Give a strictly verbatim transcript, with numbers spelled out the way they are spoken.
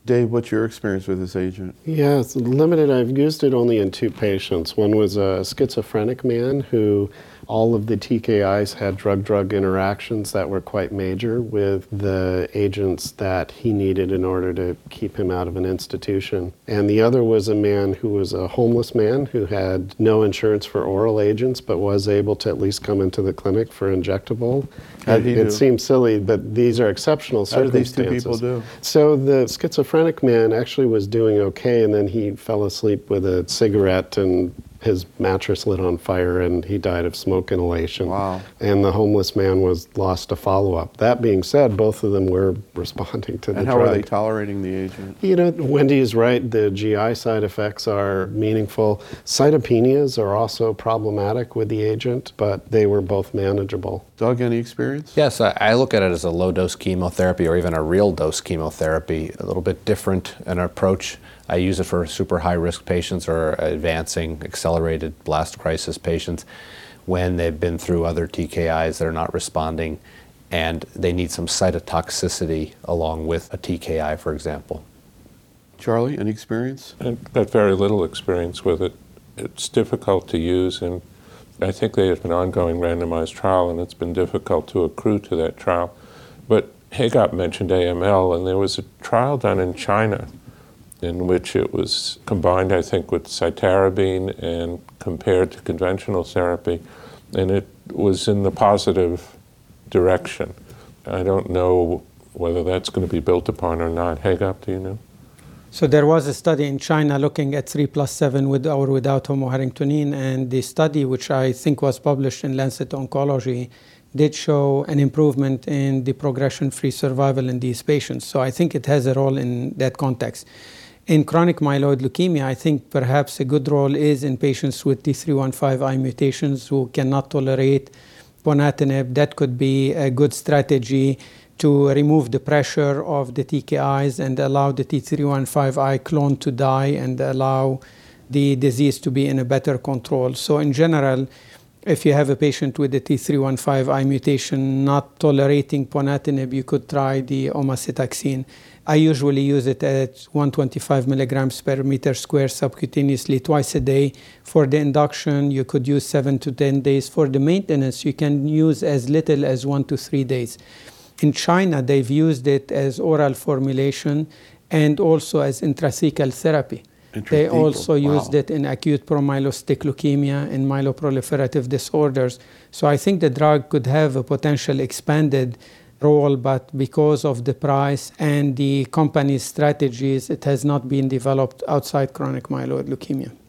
Dave, what's your experience with this agent? Yeah, it's limited. I've used it only in two patients. One was a schizophrenic man who all of the T K Is had drug-drug interactions that were quite major with the agents that he needed in order to keep him out of an institution. And the other was a man who was a homeless man who had no insurance for oral agents but was able to at least come into the clinic for injectable. How did he it, do? It seems silly, but these are exceptional How did these circumstances. two people do? So the schizophrenic man actually was doing okay, and then he fell asleep with a cigarette and his mattress lit on fire and he died of smoke inhalation. Wow. And the homeless man was lost to follow-up. That being said, both of them were responding to the And how drug. are they tolerating the agent? You know, Wendy is right. The G I side effects are meaningful. Cytopenias are also problematic with the agent, but they were both manageable. Doug, any experience? Yes, I, I look at it as a low-dose chemotherapy or even a real-dose chemotherapy, a little bit different an approach. I use it for super high-risk patients or advancing accelerated blast crisis patients when they've been through other T K Is that are not responding and they need some cytotoxicity along with a T K I, for example. Charlie, any experience? I've got very little experience with it. It's difficult to use, and I think they have an ongoing randomized trial, and it's been difficult to accrue to that trial. But Hagop mentioned A M L, and there was a trial done in China in which it was combined, I think, with cytarabine and compared to conventional therapy, and it was in the positive direction. I don't know whether that's going to be built upon or not. Hagop, do you know? So there was a study in China looking at three plus seven with or without homoharringtonine, and the study, which I think was published in Lancet Oncology, did show an improvement in the progression-free survival in these patients. So I think it has a role in that context. In chronic myeloid leukemia, I think perhaps a good role is in patients with T three one five I mutations who cannot tolerate ponatinib. That could be a good strategy to remove the pressure of the T K Is and allow the T three one five I clone to die and allow the disease to be in a better control. So in general, if you have a patient with a T three one five I mutation not tolerating ponatinib, you could try the omacitaxine. I usually use it at one hundred twenty-five milligrams per meter square subcutaneously twice a day. For the induction, you could use seven to ten days. For the maintenance, you can use as little as one to three days. In China, they've used it as oral formulation and also as intrathecal therapy. They also wow. used it in acute promyelocytic leukemia and myeloproliferative disorders. So I think the drug could have a potential expanded role, but because of the price and the company's strategies, it has not been developed outside chronic myeloid leukemia.